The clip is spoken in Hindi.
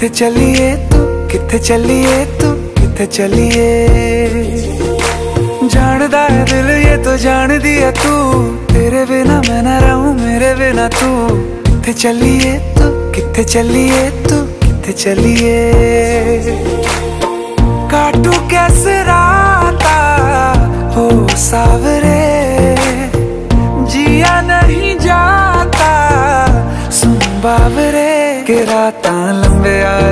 किथे चलिए तू, किथे चलिए तू, किथे चलिए। जानदा है दिल ये तो जान दिया तू, तेरे बिना मैं ना रहूं मेरे बिना तू। किथे चलिए तू, किथे चलिए तू, किथे चलिए। काटू कैसे राता हो सावरे, जिया नहीं जाता सुन बावरे। के रातां लंबे